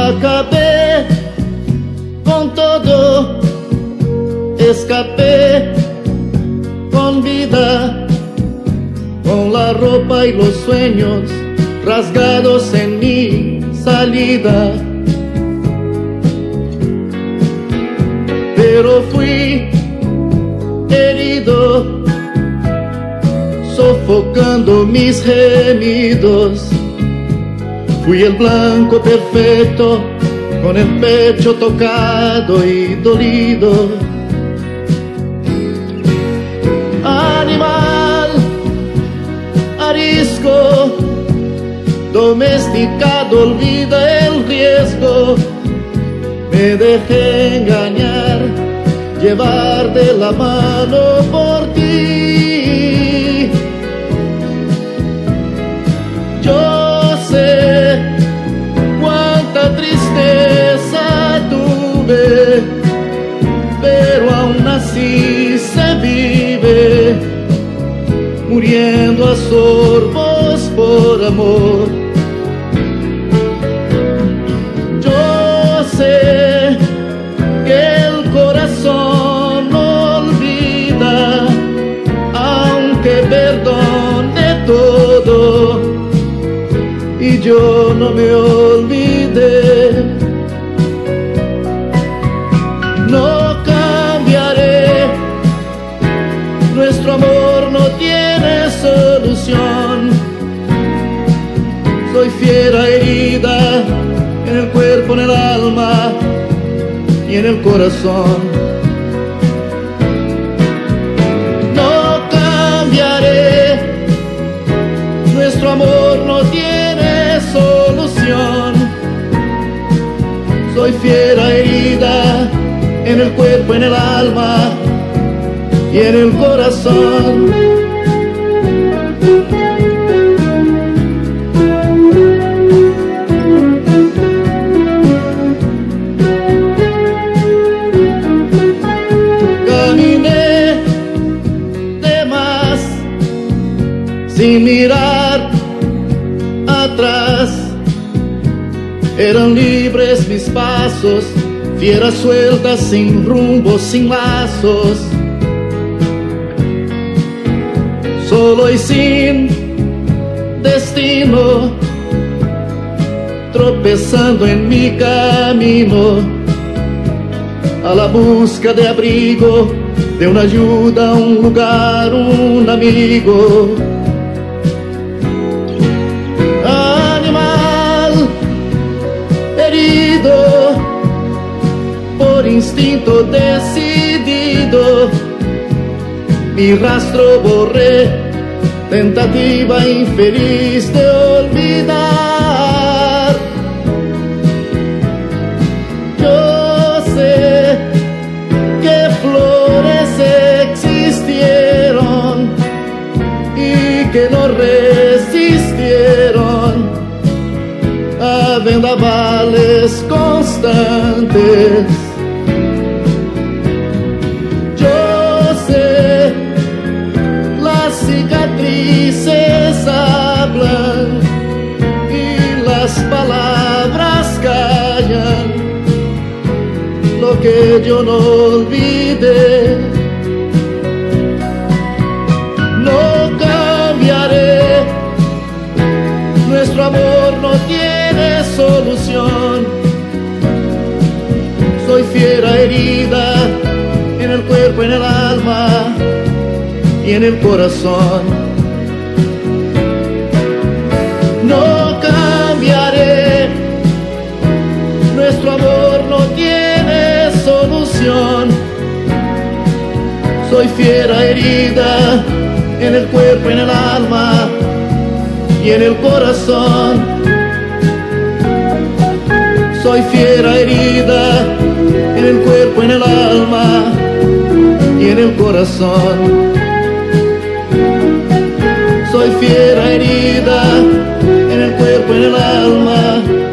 Acabé con todo, escapé con vida, con la ropa y los sueños rasgados en mi salida. Pero fui herido, sofocando mis gemidos. Fui el blanco perfecto, con el pecho tocado y dolido. Animal arisco, domesticado, olvida el riesgo. Me dejé engañar, llevar de la mano por ti. Yo sé cuánta tristeza tuve, pero aún así se vive, muriendo a sorbos por amor. Yo sé que el corazón no olvida, aunque perdone todo, y yo no me olvidé. No cambiaré, nuestro amor no tiene solución. Soy fiera herida en el cuerpo, en el alma y en el corazón. No cambiaré, nuestro amor no tiene solución. Soy fiera herida en el cuerpo, en el alma y en el corazón. Sin mirar atrás, eran libres mis pasos, fieras sueltas, sin rumbo, sin lazos, solo y sin destino, tropezando en mi camino, a la busca de abrigo, de una ayuda, un lugar, un amigo. Por instinto decidido, mi rastro borré, tentativa infeliz de olvidar. Yo sé que flores existieron y que no resistieron a vendavales constantes. Yo sé, las cicatrices hablan y las palabras callan lo que yo no olvidé. No cambiaré, nuestro amor no tiene solución. Soy fiera herida en el cuerpo, en el alma y en el corazón. No cambiaré, nuestro amor no tiene solución. Soy fiera herida en el cuerpo, en el alma y en el corazón. Soy fiera herida en el cuerpo, en el alma y en el corazón. Soy fiera herida en el cuerpo, en el alma